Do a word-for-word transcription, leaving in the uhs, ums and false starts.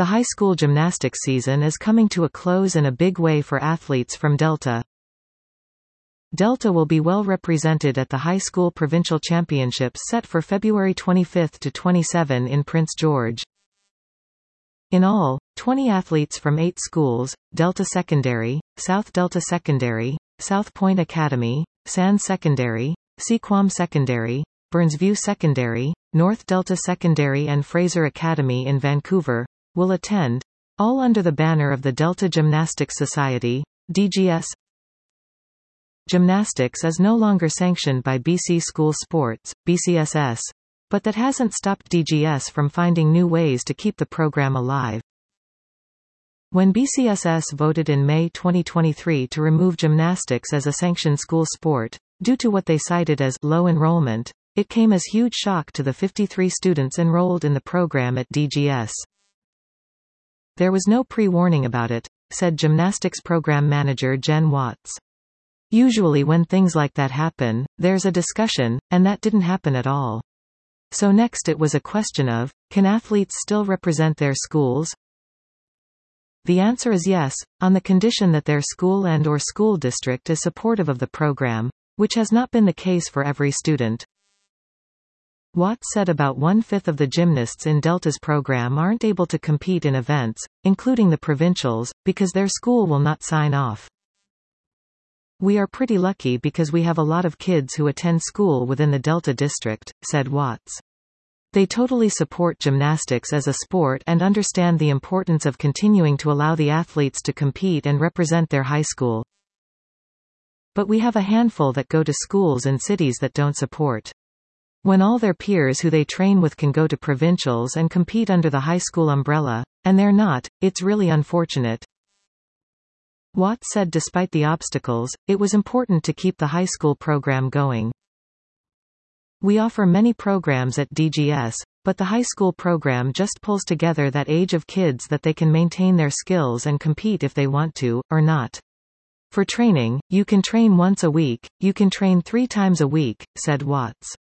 The high school gymnastics season is coming to a close in a big way for athletes from Delta. Delta will be well represented at the high school provincial championships set for February twenty-fifth to twenty-seventh in Prince George. In all, twenty athletes from eight schools, Delta Secondary, South Delta Secondary, South Point Academy, Sands Secondary, Sequam Secondary, Burnsview Secondary, North Delta Secondary and Fraser Academy in Vancouver, will attend, all under the banner of the Delta Gymnastics Society, D G S. Gymnastics is no longer sanctioned by B C School Sports, B C S S, but that hasn't stopped D G S from finding new ways to keep the program alive. When B C S S voted in May twenty twenty-three to remove gymnastics as a sanctioned school sport, due to what they cited as low enrollment, it came as huge shock to the fifty-three students enrolled in the program at D G S. There was no pre-warning about it, said gymnastics program manager Jen Watts. Usually when things like that happen, there's a discussion, and that didn't happen at all. So next it was a question of, can athletes still represent their schools? The answer is yes, on the condition that their school and or school district is supportive of the program, which has not been the case for every student. Watts said about one-fifth of the gymnasts in Delta's program aren't able to compete in events, including the provincials, because their school will not sign off. We are pretty lucky because we have a lot of kids who attend school within the Delta district, said Watts. They totally support gymnastics as a sport and understand the importance of continuing to allow the athletes to compete and represent their high school. But we have a handful that go to schools in cities that don't support. When all their peers who they train with can go to provincials and compete under the high school umbrella, and they're not, it's really unfortunate. Watts said despite the obstacles, it was important to keep the high school program going. We offer many programs at D G S, but the high school program just pulls together that age of kids that they can maintain their skills and compete if they want to, or not. For training, you can train once a week, you can train three times a week, said Watts.